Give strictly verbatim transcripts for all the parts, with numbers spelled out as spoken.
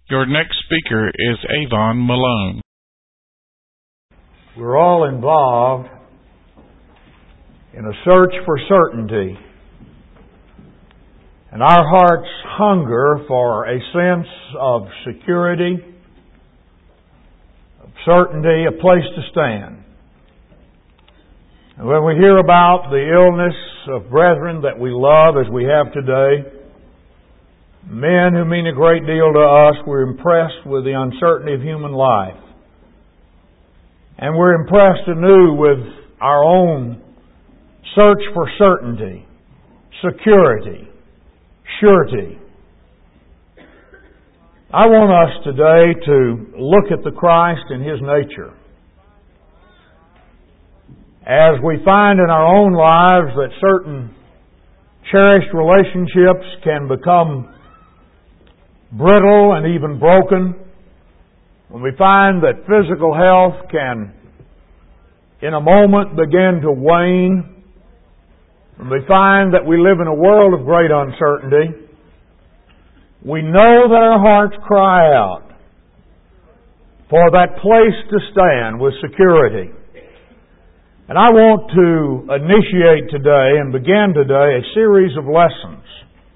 Your next speaker is Avon Malone. We're all involved in a search for certainty. And our hearts hunger for a sense of security, of certainty, a place to stand. And when we hear about the illness of brethren that we love as we have today, men who mean a great deal to us, we're impressed with the uncertainty of human life. And we're impressed anew with our own search for certainty, security, surety. I want us today to look at the Christ and His nature. As we find in our own lives that certain cherished relationships can become brittle and even broken, when we find that physical health can in a moment begin to wane, when we find that we live in a world of great uncertainty, we know that our hearts cry out for that place to stand with security. And I want to initiate today and begin today a series of lessons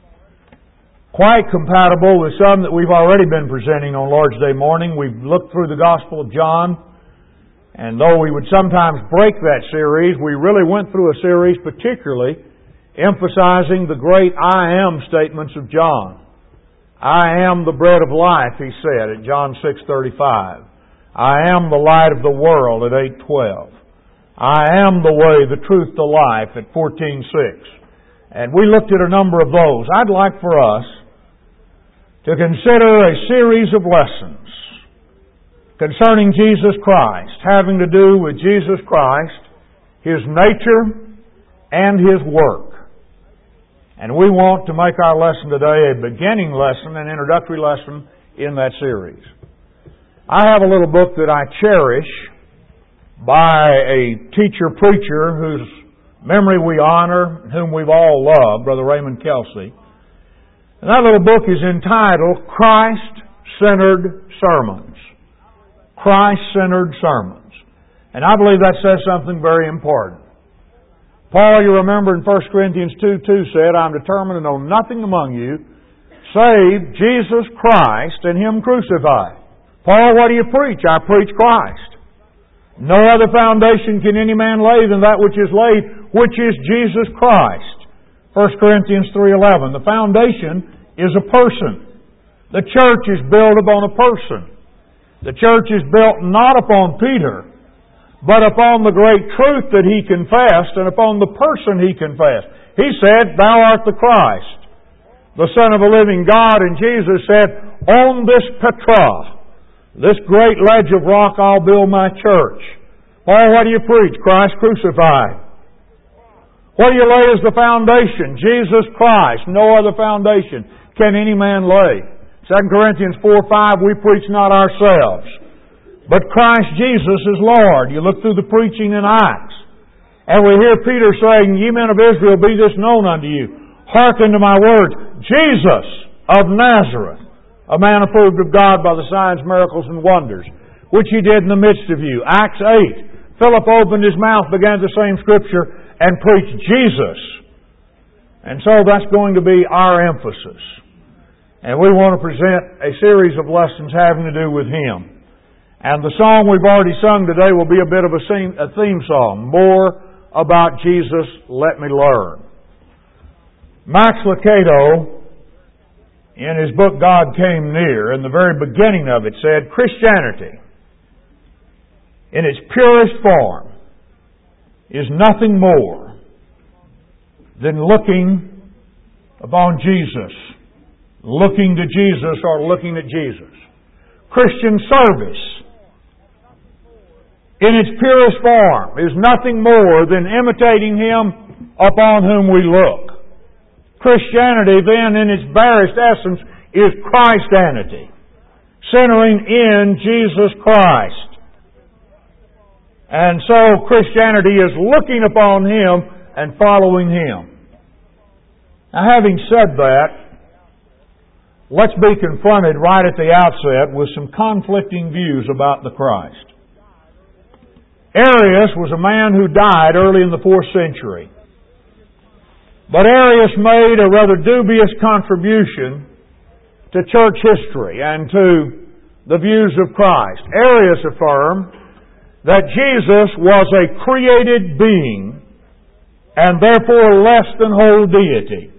quite compatible with some that we've already been presenting on Lord's Day morning. We've looked through the Gospel of John, and though we would sometimes break that series, we really went through a series particularly emphasizing the great I am statements of John. I am the bread of life, he said at John six thirty-five. I am the light of the world at eight twelve. I am the way, the truth, the life at fourteen six. And we looked at a number of those. I'd like for us to consider a series of lessons concerning Jesus Christ, having to do with Jesus Christ, His nature, and His work. And we want to make our lesson today a beginning lesson, an introductory lesson in that series. I have a little book that I cherish by a teacher-preacher whose memory we honor, whom we've all loved, Brother Raymond Kelsey. And that little book is entitled Christ-Centered Sermons. Christ-Centered Sermons. And I believe that says something very important. Paul, you remember in First Corinthians two two said, I'm determined to know nothing among you save Jesus Christ and Him crucified. Paul, what do you preach? I preach Christ. No other foundation can any man lay than that which is laid, which is Jesus Christ. First Corinthians three eleven. The foundation is a person. The church is built upon a person. The church is built not upon Peter, but upon the great truth that he confessed and upon the person he confessed. He said, Thou art the Christ, the Son of a living God. And Jesus said, On this Petra, this great ledge of rock, I'll build my church. Paul, what do you preach? Christ crucified. What do you lay as the foundation? Jesus Christ. No other foundation can any man lay. Second Corinthians four five, we preach not ourselves, but Christ Jesus is Lord. You look through the preaching in Acts, and we hear Peter saying, Ye men of Israel, be this known unto you. Hearken to my words. Jesus of Nazareth, a man approved of God by the signs, miracles, and wonders, which He did in the midst of you. Acts eight. Philip opened his mouth, began the same Scripture, and preached Jesus. And so that's going to be our emphasis. And we want to present a series of lessons having to do with Him. And the song we've already sung today will be a bit of a theme song. More about Jesus, let me learn. Max Lucado, in his book, God Came Near, in the very beginning of it said, Christianity, in its purest form, is nothing more than looking upon Jesus, looking to Jesus or looking at Jesus. Christian service, in its purest form, is nothing more than imitating Him upon whom we look. Christianity, then, in its barest essence, is Christianity, centering in Jesus Christ. And so Christianity is looking upon Him and following Him. Now, having said that, let's be confronted right at the outset with some conflicting views about the Christ. Arius was a man who died early in the fourth century. But Arius made a rather dubious contribution to church history and to the views of Christ. Arius affirmed that Jesus was a created being and therefore less than whole deity.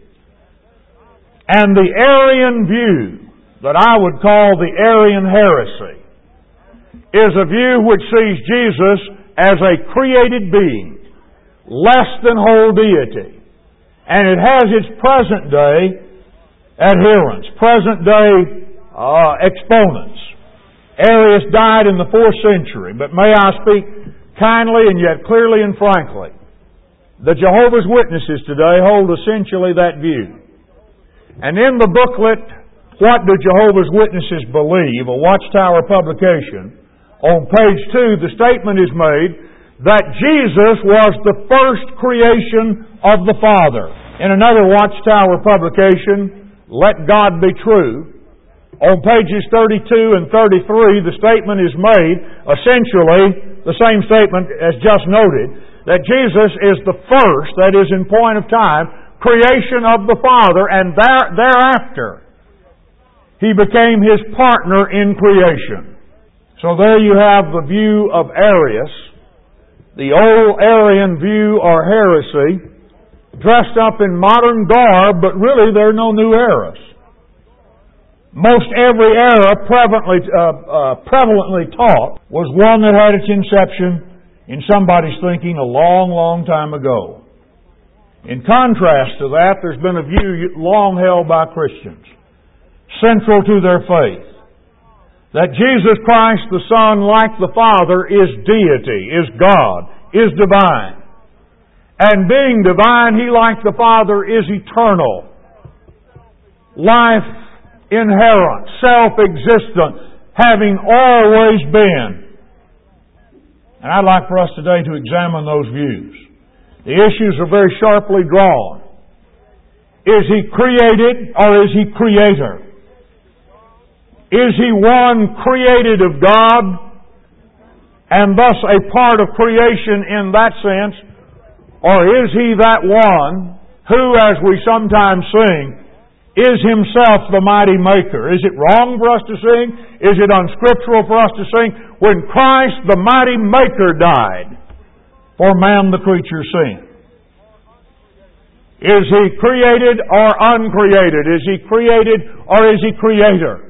And the Arian view, that I would call the Arian heresy, is a view which sees Jesus as a created being, less than whole deity. And it has its present day adherents, present day uh, exponents. Arius died in the fourth century, but may I speak kindly and yet clearly and frankly. The Jehovah's Witnesses today hold essentially that view. And in the booklet, What Do Jehovah's Witnesses Believe?, a Watchtower publication, on page two, the statement is made that Jesus was the first creation of the Father. In another Watchtower publication, Let God Be True, on pages thirty-two and thirty-three, the statement is made, essentially the same statement as just noted, that Jesus is the first, that is in point of time, creation of the Father, and there, thereafter He became His partner in creation. So there you have the view of Arius, the old Arian view or heresy, dressed up in modern garb, but really there are no new eras. Most every era prevalently, uh, uh, prevalently taught was one that had its inception in somebody's thinking a long, long time ago. In contrast to that, there's been a view long held by Christians, central to their faith, that Jesus Christ the Son, like the Father, is deity, is God, is divine. And being divine, He, like the Father, is eternal, life inherent, self-existent, having always been. And I'd like for us today to examine those views. The issues are very sharply drawn. Is He created or is He creator? Is He one created of God and thus a part of creation in that sense? Or is He that one who, as we sometimes sing, is Himself the mighty maker? Is it wrong for us to sing? Is it unscriptural for us to sing? When Christ the mighty maker died for man the creature sin. Is He created or uncreated? Is He created or is He creator?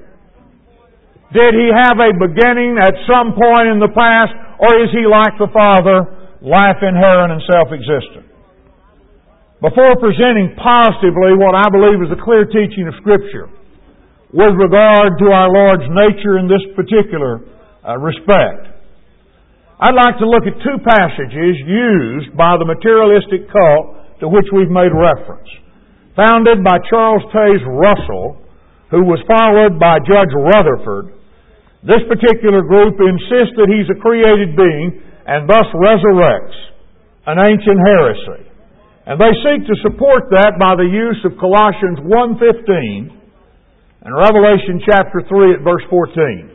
Did He have a beginning at some point in the past, or is He like the Father, life inherent and self-existent? Before presenting positively what I believe is the clear teaching of Scripture with regard to our Lord's nature in this particular uh, respect, I'd like to look at two passages used by the materialistic cult to which we've made reference, founded by Charles Taze Russell, who was followed by Judge Rutherford. This particular group insists that He's a created being and thus resurrects an ancient heresy. And they seek to support that by the use of Colossians one fifteen and Revelation chapter three at verse fourteen.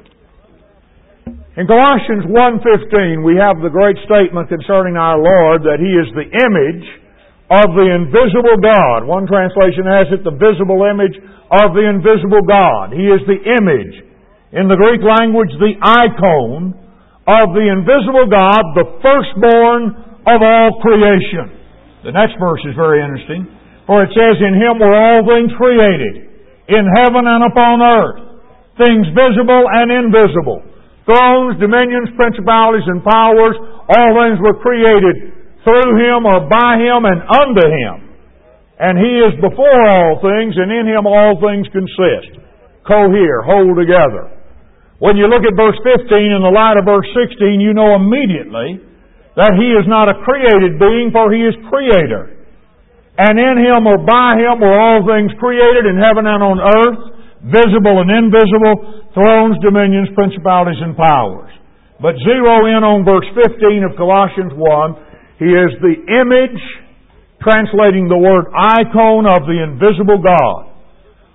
In Colossians one fifteen we have the great statement concerning our Lord that He is the image of the invisible God. One translation has it, the visible image of the invisible God. He is the image. In the Greek language, the icon of the invisible God, the firstborn of all creation. The next verse is very interesting, for it says, in Him were all things created, in heaven and upon earth, things visible and invisible, thrones, dominions, principalities, and powers, all things were created through Him or by Him and unto Him. And He is before all things, and in Him all things consist. Cohere, hold together. When you look at verse fifteen in the light of verse sixteen, you know immediately that He is not a created being, for He is Creator. And in Him or by Him were all things created in heaven and on earth, visible and invisible, thrones, dominions, principalities, and powers. But zero in on verse fifteen of Colossians one. He is the image, translating the word icon, of the invisible God,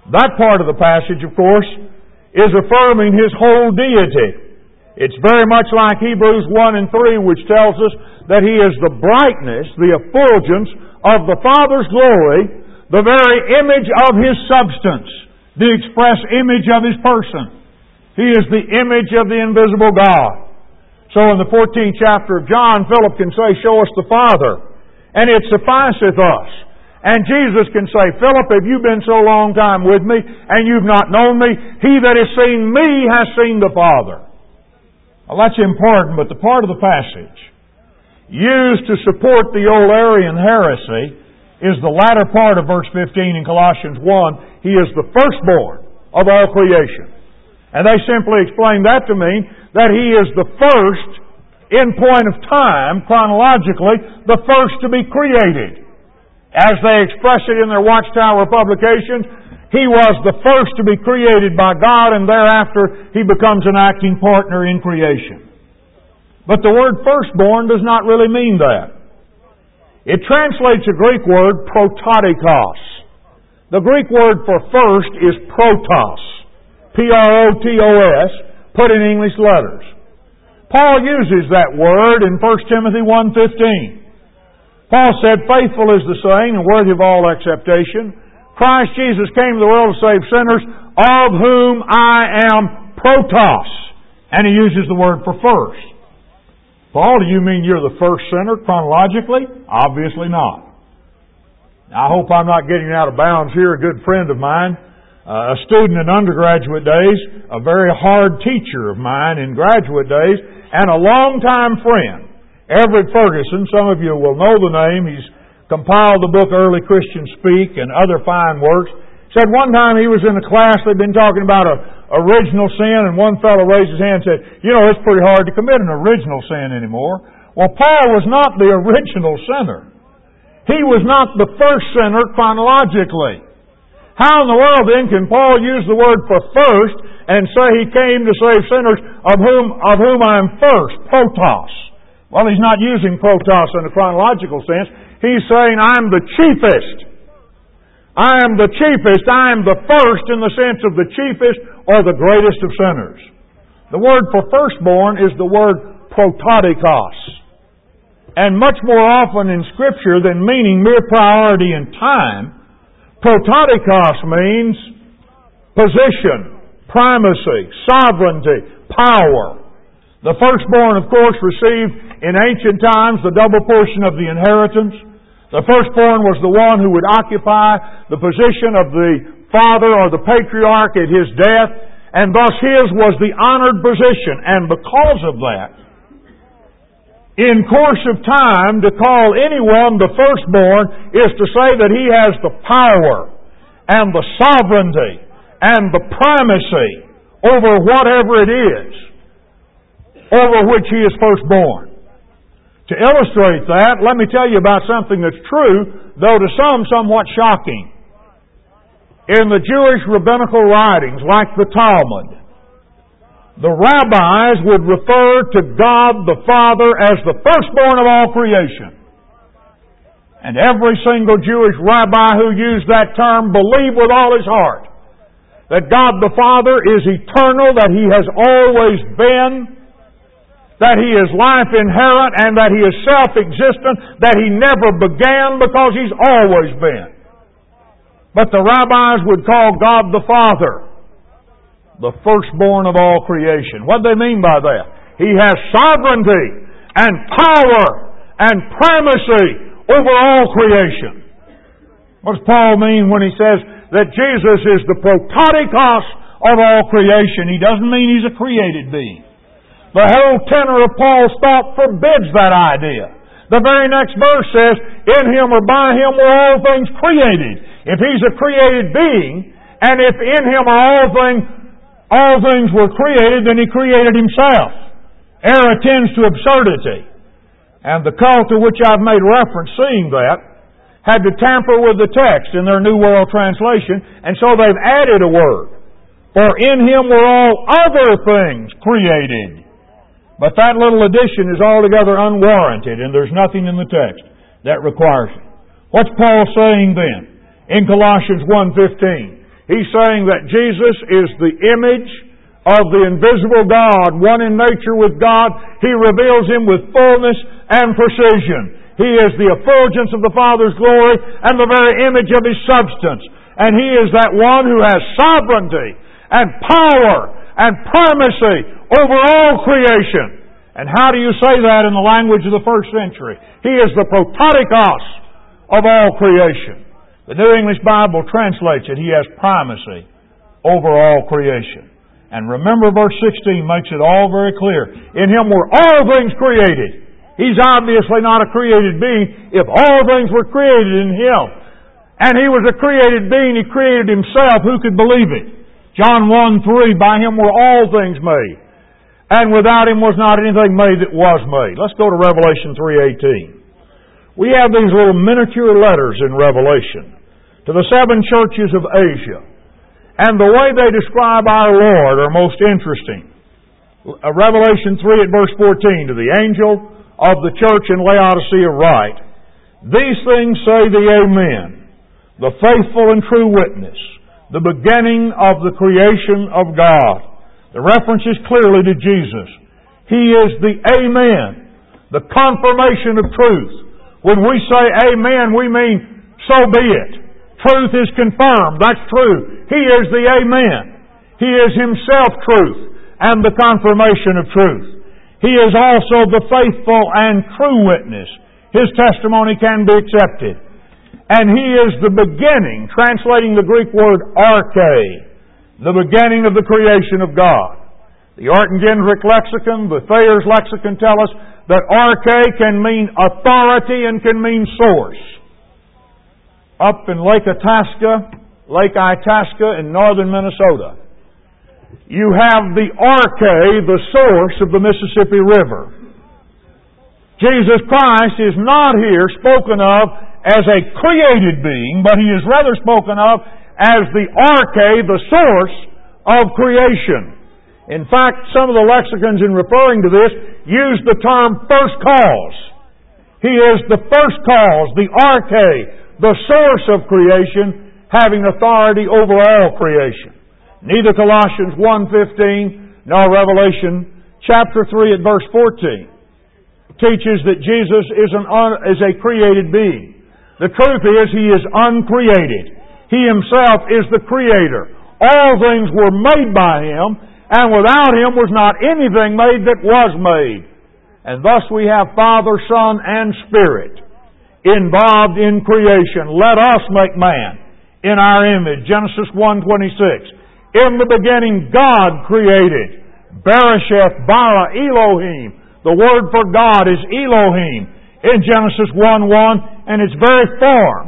That part of the passage, of course, is affirming His whole deity. It's very much like Hebrews one and three, which tells us that He is the brightness, the effulgence of the Father's glory, the very image of His substance, the express image of His person. He is the image of the invisible God. So in the fourteenth chapter of John, Philip can say, "Show us the Father, and it sufficeth us." And Jesus can say, "Philip, have you been so long time with me, and you've not known me? He that has seen me has seen the Father." Well, that's important, but the part of the passage used to support the old Arian heresy is the latter part of verse fifteen in Colossians one. He is the firstborn of all creation. And they simply explain that to mean that He is the first, in point of time, chronologically, the first to be created. As they express it in their Watchtower publications, He was the first to be created by God, and thereafter He becomes an acting partner in creation. But the word firstborn does not really mean that. It translates a Greek word, prototokos. The Greek word for first is protos. P R O T O S, put in English letters. Paul uses that word in First Timothy one fifteen. Paul said, "Faithful is the saying, and worthy of all acceptation. Christ Jesus came to the world to save sinners, of whom I am protos." And he uses the word for first. Paul, do you mean you're the first sinner chronologically? Obviously not. I hope I'm not getting out of bounds here. A good friend of mine, Uh, a student in undergraduate days, a very hard teacher of mine in graduate days, and a longtime friend, Everett Ferguson. Some of you will know the name. He's compiled the book Early Christians Speak and other fine works. Said one time he was in a class, they'd been talking about a original sin, and one fellow raised his hand and said, "You know, it's pretty hard to commit an original sin anymore." Well, Paul was not the original sinner. He was not the first sinner chronologically. How in the world then can Paul use the word for first and say He came to save sinners of whom of whom I am first, protos? Well, he's not using protos in a chronological sense. He's saying I'm the chiefest. I am the chiefest. I am the first in the sense of the chiefest or the greatest of sinners. The word for firstborn is the word prototokos. And much more often in Scripture than meaning mere priority in time, prototokos means position, primacy, sovereignty, power. The firstborn, of course, received in ancient times the double portion of the inheritance. The firstborn was the one who would occupy the position of the father or the patriarch at his death, and thus his was the honored position. And because of that, in course of time, to call anyone the firstborn is to say that he has the power and the sovereignty and the primacy over whatever it is over which he is firstborn. To illustrate that, let me tell you about something that's true, though to some somewhat shocking. In the Jewish rabbinical writings, like the Talmud, the rabbis would refer to God the Father as the firstborn of all creation. And every single Jewish rabbi who used that term believed with all his heart that God the Father is eternal, that He has always been, that He is life inherent, and that He is self-existent, that He never began because He's always been. But the rabbis would call God the Father the firstborn of all creation. What do they mean by that? He has sovereignty and power and primacy over all creation. What does Paul mean when he says that Jesus is the prototokos of all creation? He doesn't mean He's a created being. The whole tenor of Paul's thought forbids that idea. The very next verse says, "In Him or by Him were all things created." If He's a created being, and if in Him are all things All things were created, then He created Himself. Error tends to absurdity. And the cult to which I've made reference, seeing that, had to tamper with the text in their New World Translation, and so they've added a word. For in Him were all other things created. But that little addition is altogether unwarranted, and there's nothing in the text that requires it. What's Paul saying then? In Colossians one fifteen. He's saying that Jesus is the image of the invisible God, one in nature with God. He reveals Him with fullness and precision. He is the effulgence of the Father's glory and the very image of His substance. And He is that one who has sovereignty and power and primacy over all creation. And how do you say that in the language of the first century? He is the prototokos of all creation. The New English Bible translates it, He has primacy over all creation. And remember, verse sixteen makes it all very clear. In Him were all things created. He's obviously not a created being if all things were created in Him. And He was a created being. He created Himself. Who could believe it? John one three, by Him were all things made. And without Him was not anything made that was made. Let's go to Revelation three eighteen. We have these little miniature letters in Revelation to the seven churches of Asia. And the way they describe our Lord are most interesting. Revelation three at verse fourteen, to the angel of the church in Laodicea write, These things say the Amen, the faithful and true witness, the beginning of the creation of God. The reference is clearly to Jesus. He is the Amen, the confirmation of truth. When we say Amen, we mean so be it. Truth is confirmed. That's true. He is the Amen. He is Himself truth and the confirmation of truth. He is also the faithful and true witness. His testimony can be accepted. And He is the beginning, translating the Greek word arche, the beginning of the creation of God. The Art-and-Gendrick lexicon, the Thayer's lexicon tell us that arche can mean authority and can mean source. Up in Lake Itasca, Lake Itasca in northern Minnesota, you have the arche, the source of the Mississippi River. Jesus Christ is not here spoken of as a created being, but He is rather spoken of as the arche, the source of creation. In fact, some of the lexicons in referring to this use the term first cause. He is the first cause, the arche, the source of creation, having authority over all creation. Neither Colossians one fifteen nor Revelation chapter three at verse fourteen teaches that Jesus is, an un, is a created being. The truth is, He is uncreated. He Himself is the Creator. All things were made by Him, and without Him was not anything made that was made. And thus we have Father, Son, and Spirit involved in creation. Let us make man in our image. Genesis one twenty-six. In the beginning God created. Beresheth bara Elohim. The word for God is Elohim in Genesis one one, and its very form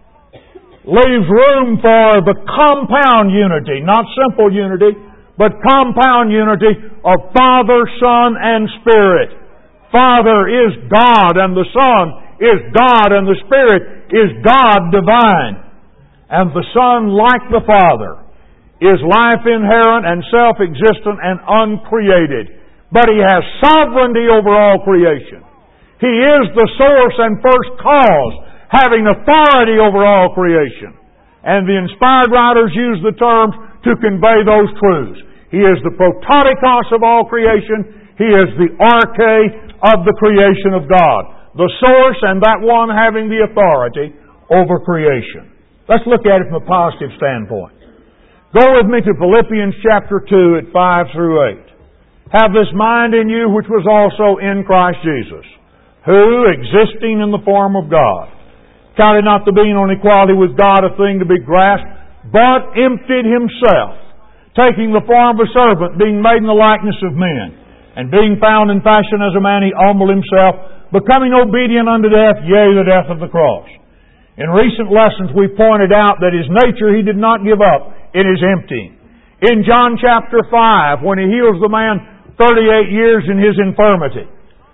leaves room for the compound unity, not simple unity, but compound unity of Father, Son, and Spirit. Father is God, and the Son is God, and the Spirit is God divine. And the Son, like the Father, is life inherent and self-existent and uncreated. But He has sovereignty over all creation. He is the source and first cause, having authority over all creation. And the inspired writers use the terms to convey those truths. He is the prototokos of all creation. He is the arche of the creation of God. The source and that one having the authority over creation. Let's look at it from a positive standpoint. Go with me to Philippians chapter two at five through eight. Have this mind in you which was also in Christ Jesus, who, existing in the form of God, counted not the being on equality with God a thing to be grasped, but emptied Himself, taking the form of a servant, being made in the likeness of men, and being found in fashion as a man, He humbled Himself, becoming obedient unto death, yea, the death of the cross. In recent lessons we pointed out that His nature He did not give up in His emptying. In John chapter five, when He heals the man thirty-eight years in his infirmity,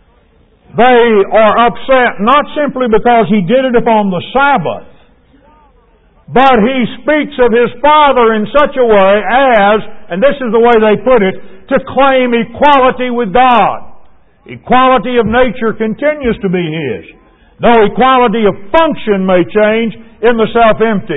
they are upset not simply because He did it upon the Sabbath, but He speaks of His Father in such a way as, and this is the way they put it, to claim equality with God. Equality of nature continues to be His, though equality of function may change in the self-emptying.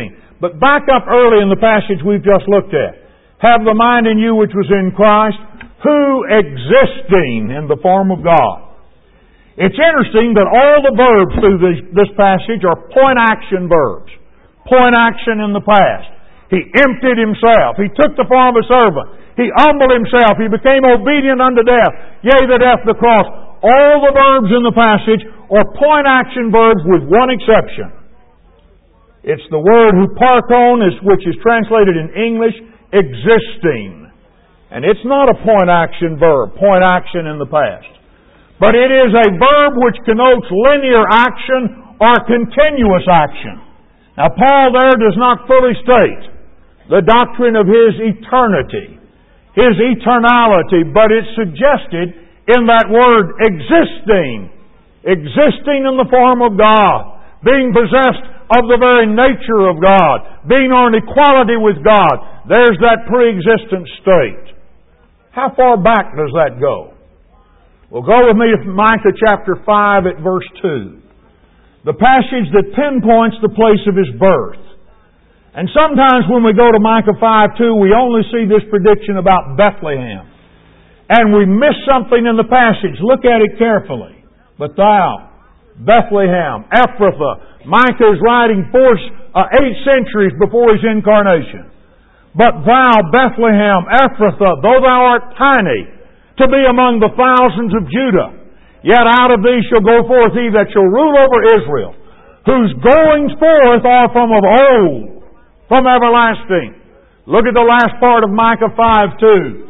But back up early in the passage we've just looked at. Have the mind in you which was in Christ, who existing in the form of God. It's interesting that all the verbs through this, this passage are point-action verbs. Point-action in the past. He emptied Himself. He took the form of a servant. He humbled Himself. He became obedient unto death. Yea, the death of the cross. All the verbs in the passage are point-action verbs with one exception. It's the word huparchon, which is translated in English, existing. And it's not a point-action verb, point-action in the past. But it is a verb which connotes linear action or continuous action. Now, Paul there does not fully state the doctrine of His eternity, His eternality, but it's suggested in that word existing, existing in the form of God, being possessed of the very nature of God, being on equality with God. There's that pre-existent state. How far back does that go? Well, go with me to Micah chapter five at verse two. The passage that pinpoints the place of His birth. And sometimes when we go to Micah five two, we only see this prediction about Bethlehem. And we miss something in the passage. Look at it carefully. But thou, Bethlehem, Ephrathah, Micah is writing four, uh, eight centuries before his incarnation. But thou, Bethlehem, Ephrathah, though thou art tiny, to be among the thousands of Judah, yet out of thee shall go forth he that shall rule over Israel, whose goings forth are from of old, from everlasting. Look at the last part of Micah five two.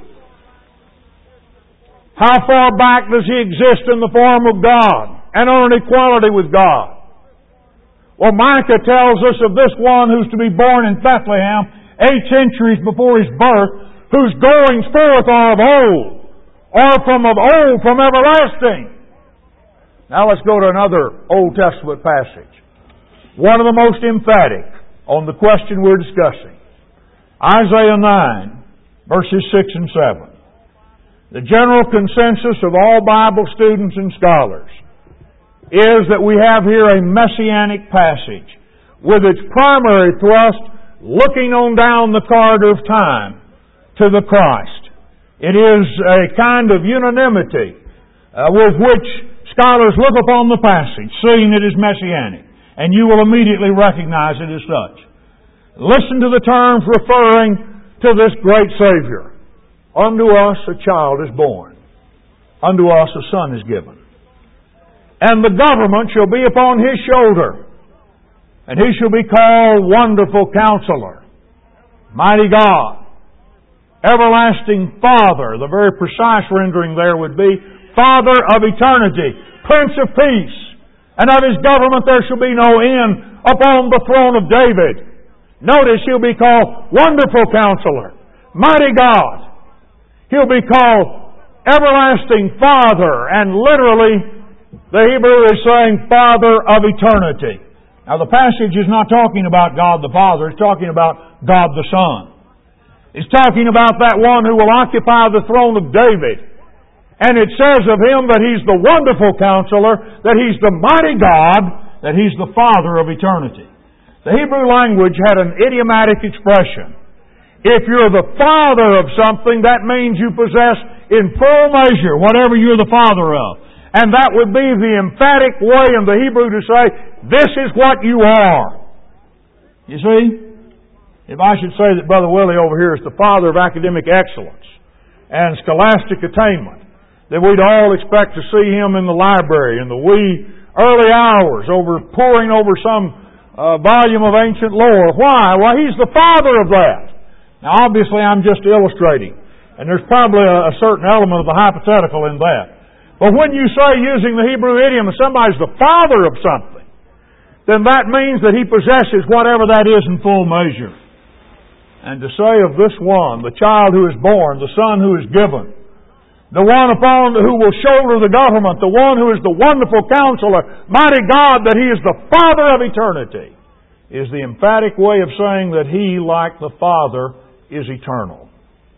How far back does He exist in the form of God and on an equality with God? Well, Micah tells us of this one who's to be born in Bethlehem eight centuries before His birth, whose goings forth are of old, or from of old, from everlasting. Now let's go to another Old Testament passage. One of the most emphatic on the question we're discussing. Isaiah nine, verses six and seven. The general consensus of all Bible students and scholars is that we have here a messianic passage with its primary thrust looking on down the corridor of time to the Christ. It is a kind of unanimity uh, with which scholars look upon the passage, seeing it as messianic, and you will immediately recognize it as such. Listen to the terms referring to this great Savior. Unto us a child is born. Unto us a son is given. And the government shall be upon His shoulder. And He shall be called Wonderful Counselor, Mighty God, Everlasting Father. The very precise rendering there would be Father of eternity, Prince of Peace. And of His government there shall be no end upon the throne of David. Notice He'll be called Wonderful Counselor, Mighty God. He'll be called Everlasting Father. And literally, the Hebrew is saying Father of eternity. Now the passage is not talking about God the Father, it's talking about God the Son. It's talking about that one who will occupy the throne of David. And it says of Him that He's the Wonderful Counselor, that He's the Mighty God, that He's the Father of eternity. The Hebrew language had an idiomatic expression. If you're the father of something, that means you possess in full measure whatever you're the father of. And that would be the emphatic way in the Hebrew to say, this is what you are. You see? If I should say that Brother Willie over here is the father of academic excellence and scholastic attainment, then we'd all expect to see him in the library in the wee early hours over poring over some uh, volume of ancient lore. Why? Well, he's the father of that. Now, obviously, I'm just illustrating, and there's probably a, a certain element of the hypothetical in that. But when you say, using the Hebrew idiom, that somebody's the father of something, then that means that he possesses whatever that is in full measure. And to say of this one, the child who is born, the son who is given, the one upon who will shoulder the government, the one who is the Wonderful Counselor, Mighty God, that He is the Father of eternity, is the emphatic way of saying that He, like the Father, is eternal.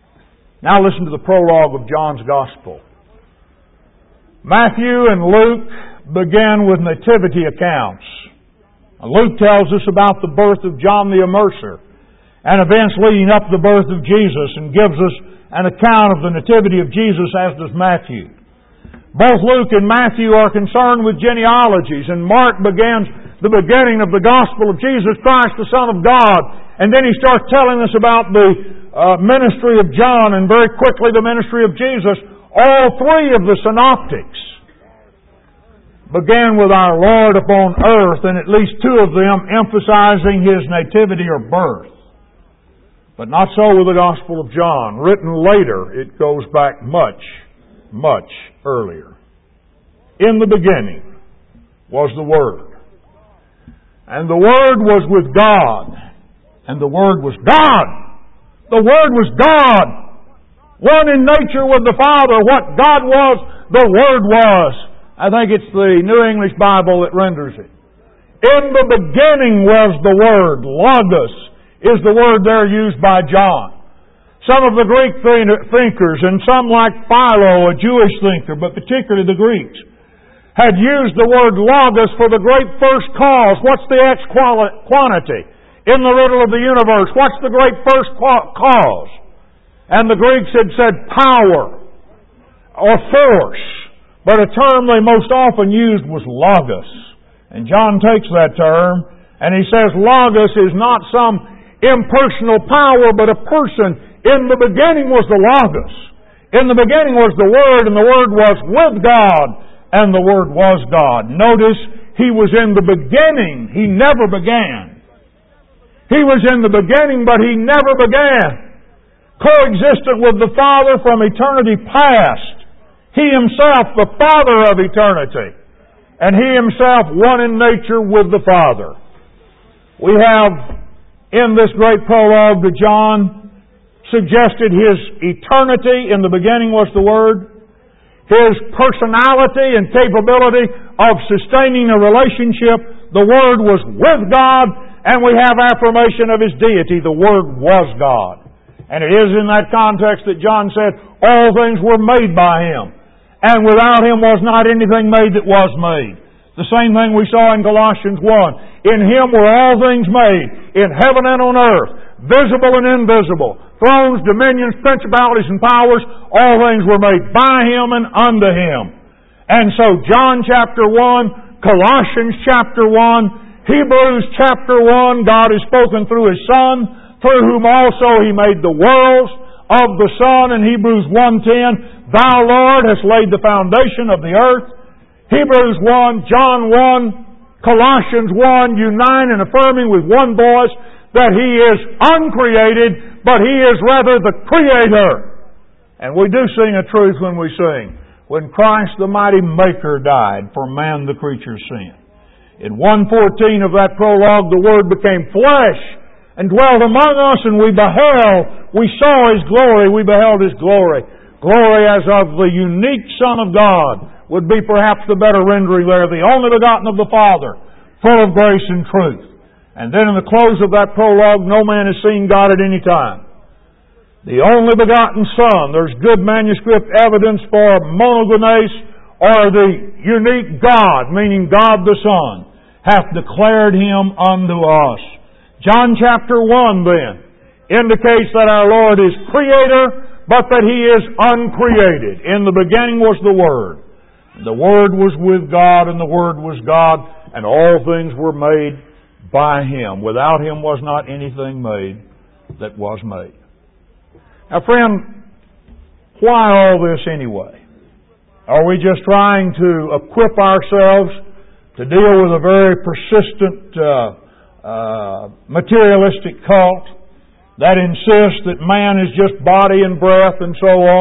Now listen to the prologue of John's Gospel. Matthew and Luke begin with nativity accounts. Luke tells us about the birth of John the Immerser and events leading up to the birth of Jesus, and gives us an account of the nativity of Jesus, as does Matthew. Both Luke and Matthew are concerned with genealogies, and Mark begins the beginning of the gospel of Jesus Christ, the Son of God, and then he starts telling us about the uh, ministry of John, and very quickly the ministry of Jesus. All three of the synoptics began with our Lord upon earth, and at least two of them emphasizing His nativity or birth. But not so with the Gospel of John. Written later, it goes back much, much earlier. In the beginning was the Word, and the Word was with God, and the Word was God. The Word was God. One in nature with the Father. What God was, the Word was. I think it's the New English Bible that renders it. In the beginning was the Word. Logos is the word there used by John. Some of the Greek thinkers, and some like Philo, a Jewish thinker, but particularly the Greeks, had used the word logos for the great first cause. What's the X quantity in the riddle of the universe? What's the great first cause? And the Greeks had said power or force. But a term they most often used was logos. And John takes that term and he says logos is not some impersonal power, but a person. In the beginning was the logos. In the beginning was the Word, and the Word was with God, and the Word was God. Notice, He was in the beginning. He never began. He was in the beginning, but He never began. Coexistent with the Father from eternity past. He Himself, the Father of eternity. And He Himself one in nature with the Father. We have, in this great prologue to John, suggested His eternity. In the beginning was the Word. His personality and capability of sustaining a relationship. The Word was with God. And we have affirmation of His deity. The Word was God. And it is in that context that John said, all things were made by Him. And without Him was not anything made that was made. The same thing we saw in Colossians one. In Him were all things made, in heaven and on earth, visible and invisible, thrones, dominions, principalities, and powers. All things were made by Him and unto Him. And so John chapter one, Colossians chapter one, Hebrews chapter one, God has spoken through His Son, through whom also He made the worlds. Of the Son in Hebrews one ten, Thou, Lord, hast laid the foundation of the earth. Hebrews one, John one, Colossians one, unite and affirming with one voice that He is uncreated, but He is rather the Creator. And we do sing a truth when we sing, when Christ the mighty Maker died for man the creature's sin. In one fourteen of that prologue, the Word became flesh and dwelt among us, and we beheld, we saw His glory, we beheld His glory. Glory as of the unique Son of God would be perhaps the better rendering there, the only begotten of the Father, full of grace and truth. And then in the close of that prologue, no man has seen God at any time. The only begotten Son, there's good manuscript evidence for monogenes, or the unique God, meaning God the Son, hath declared Him unto us. John chapter one then indicates that our Lord is Creator, but that He is uncreated. In the beginning was the Word. The Word was with God, and the Word was God, and all things were made by Him. Without Him was not anything made that was made. Now, friend, why all this anyway? Are we just trying to equip ourselves to deal with a very persistent uh, uh, materialistic cult that insists that man is just body and breath and so on?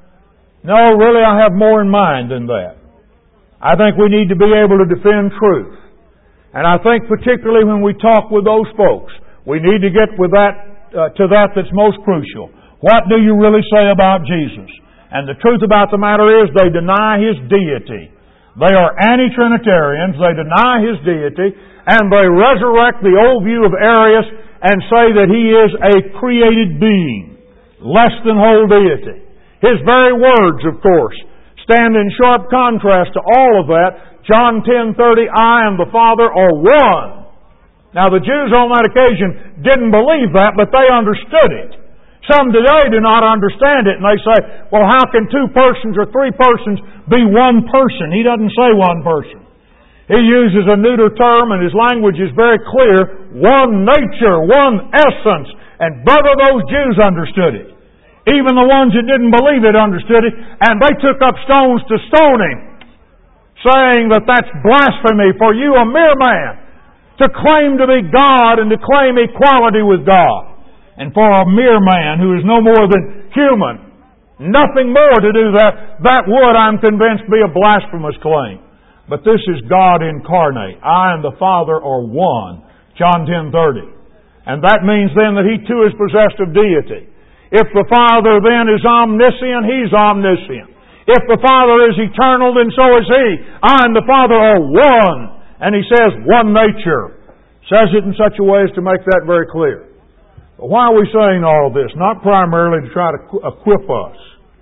No, really, I have more in mind than that. I think we need to be able to defend truth. And I think particularly when we talk with those folks, we need to get with that uh, to that that's most crucial. What do you really say about Jesus? And the truth about the matter is they deny His deity. They are anti-Trinitarians. They deny His deity. And they resurrect the old view of Arius and say that He is a created being, less than whole deity. His very words, of course, stand in sharp contrast to all of that. John ten thirty, I and the Father are one. Now the Jews on that occasion didn't believe that, but they understood it. Some today do not understand it, and they say, well, how can two persons or three persons be one person? He doesn't say one person. He uses a neuter term, and his language is very clear. One nature, one essence. And brother, those Jews understood it. Even the ones that didn't believe it understood it, and they took up stones to stone him, saying that that's blasphemy for you, a mere man, to claim to be God and to claim equality with God. And for a mere man who is no more than human, nothing more to do that, that would, I'm convinced, be a blasphemous claim. But this is God incarnate. I and the Father are one. John ten thirty. And that means then that He too is possessed of deity. If the Father then is omniscient, He's omniscient. If the Father is eternal, then so is He. I and the Father are one. And He says one nature. Says it in such a way as to make that very clear. But why are we saying all this? Not primarily to try to equip us.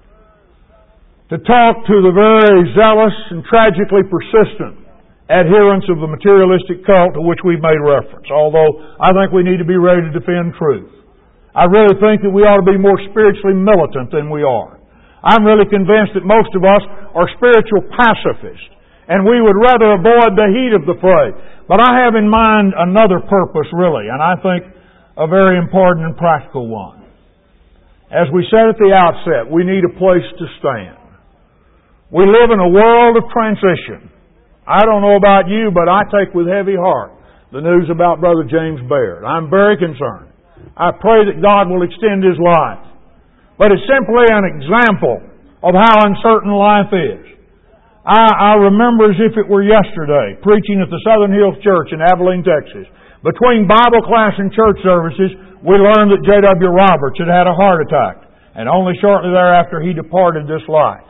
To talk to the very zealous and tragically persistent adherents of the materialistic cult to which we've made reference. Although I think we need to be ready to defend truth. I really think that we ought to be more spiritually militant than we are. I'm really convinced that most of us are spiritual pacifists, and we would rather avoid the heat of the fray. But I have in mind another purpose, really, and I think a very important and practical one. As we said at the outset, we need a place to stand. We live in a world of transition. I don't know about you, but I take with heavy heart the news about Brother James Baird. I'm very concerned. I pray that God will extend his life. But it's simply an example of how uncertain life is. I, I remember as if it were yesterday, preaching at the Southern Hills Church in Abilene, Texas. Between Bible class and church services, we learned that J W Roberts had had a heart attack. And only shortly thereafter he departed this life.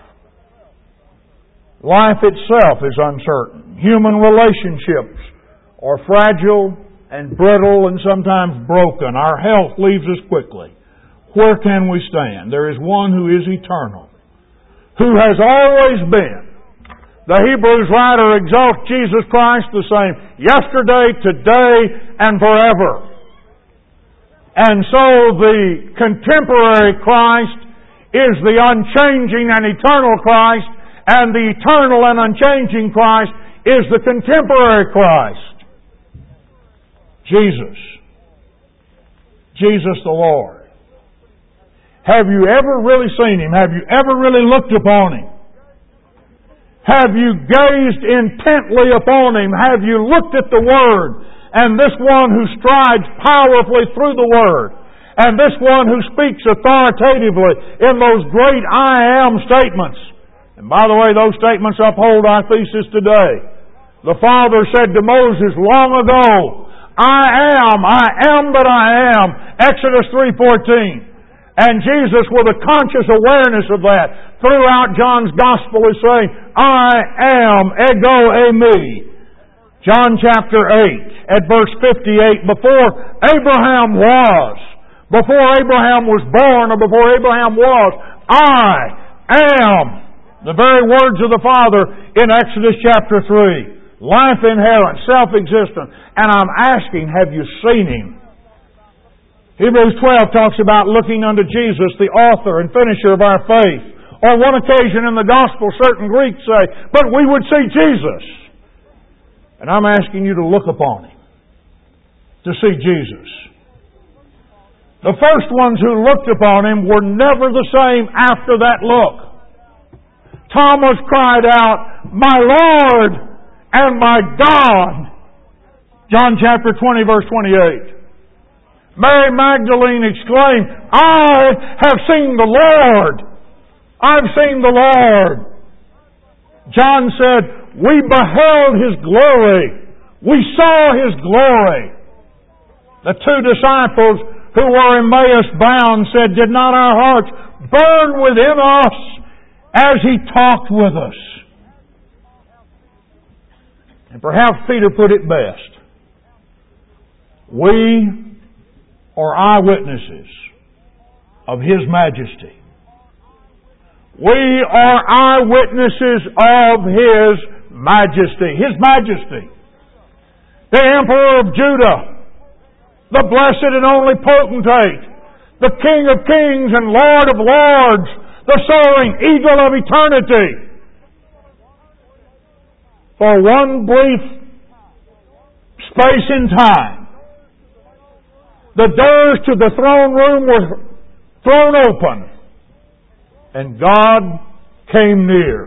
Life itself is uncertain. Human relationships are fragile and brittle and sometimes broken. Our health leaves us quickly. Where can we stand? There is one who is eternal, who has always been. The Hebrews writer exalts Jesus Christ the same yesterday, today, and forever. And so the contemporary Christ is the unchanging and eternal Christ, and the eternal and unchanging Christ is the contemporary Christ. Jesus. Jesus the Lord. Have you ever really seen Him? Have you ever really looked upon Him? Have you gazed intently upon Him? Have you looked at the Word? And this one who strides powerfully through the Word, and this one who speaks authoritatively in those great I am statements. And by the way, those statements uphold our thesis today. The Father said to Moses long ago, I am, I am that I am. Exodus three fourteen. And Jesus, with a conscious awareness of that, throughout John's Gospel is saying, I am, ego eimi. John chapter eight, at verse fifty-eight, before Abraham was, before Abraham was born, or before Abraham was, I am. The very words of the Father in Exodus chapter three. Life inherent, self-existent. And I'm asking, have you seen Him? Hebrews twelve talks about looking unto Jesus, the author and finisher of our faith. On one occasion in the Gospel, certain Greeks say, but we would see Jesus. And I'm asking you to look upon Him, to see Jesus. The first ones who looked upon Him were never the same after that look. Thomas cried out, my Lord and my God. John chapter twenty, verse twenty-eight. Mary Magdalene exclaimed, I have seen the Lord. I've seen the Lord. John said, we beheld His glory. We saw His glory. The two disciples who were Emmaus bound said, did not our hearts burn within us as He talked with us? And perhaps Peter put it best. We are eyewitnesses of His majesty. We are eyewitnesses of His majesty. His majesty. The Emperor of Judah the blessed and only potentate, the King of kings and Lord of lords, the soaring eagle of eternity. For one brief space in time, the doors to the throne room were thrown open, and God came near.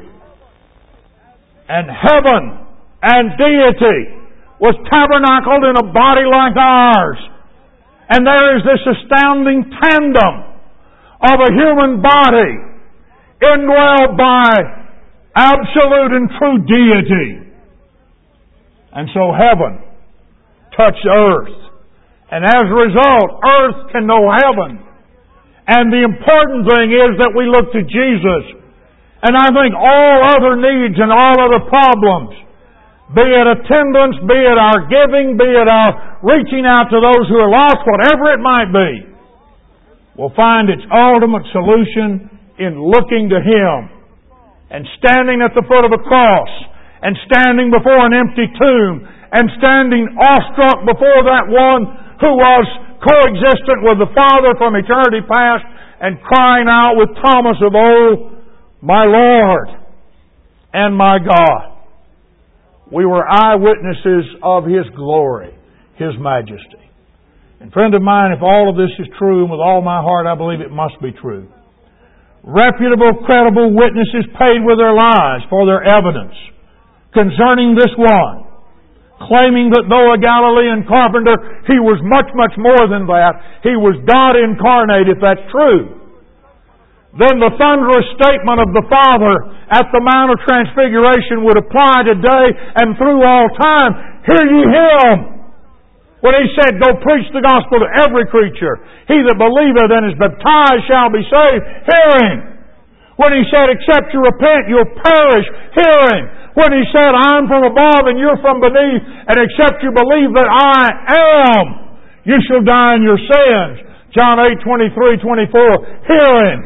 And heaven and deity was tabernacled in a body like ours. And there is this astounding tandem of a human body indwelled by absolute and true deity. And so heaven touched earth. And as a result, earth can know heaven. And the important thing is that we look to Jesus. And I think all other needs and all other problems, be it attendance, be it our giving, be it our reaching out to those who are lost, whatever it might be, will find its ultimate solution in looking to Him and standing at the foot of a cross and standing before an empty tomb and standing awestruck before that one who was coexistent with the Father from eternity past and crying out with Thomas of old, "My Lord and my God." We were eyewitnesses of His glory, His majesty. And friend of mine, if all of this is true, and with all my heart I believe it must be true, reputable, credible witnesses paid with their lives for their evidence concerning this one, claiming that though a Galilean carpenter, He was much, much more than that. He was God incarnate, if that's true. Then the thunderous statement of the Father at the Mount of Transfiguration would apply today and through all time. Hear ye Him! When He said, "Go preach the gospel to every creature. He that believeth and is baptized shall be saved." Hear Him! When He said, "Except you repent, you'll perish." Hear Him! When He said, "I'm from above and you're from beneath, and except you believe that I am, you shall die in your sins." John eight, twenty-three, twenty-four. Hear Him!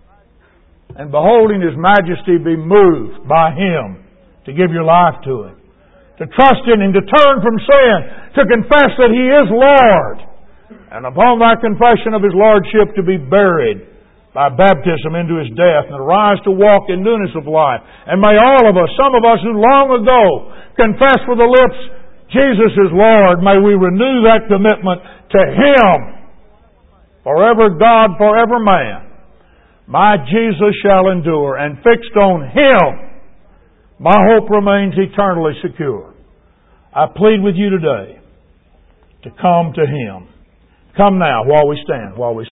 And beholding His majesty, be moved by Him to give your life to Him, to trust in Him, to turn from sin, to confess that He is Lord, and upon that confession of His Lordship to be buried by baptism into His death and arise to walk in newness of life. And may all of us, some of us who long ago confessed with the lips, "Jesus is Lord," may we renew that commitment to Him. Forever God, forever man. My Jesus shall endure, and fixed on Him, my hope remains eternally secure. I plead with you today to come to Him. Come now while we stand, while we